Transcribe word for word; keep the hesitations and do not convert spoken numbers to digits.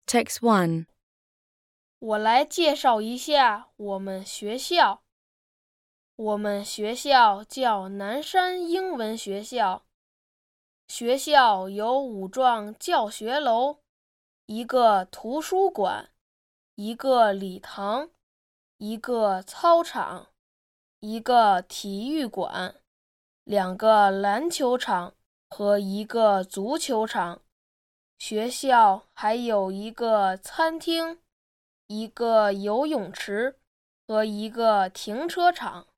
Text one. 我来介绍一下我们学校。我们学校叫南山英文学校。学校有五幢教学楼，一个图书馆，一个礼堂，一个操场，一个体育馆，两个篮球场和一个足球场。学校还有一个餐厅，一个游泳池和一个停车场。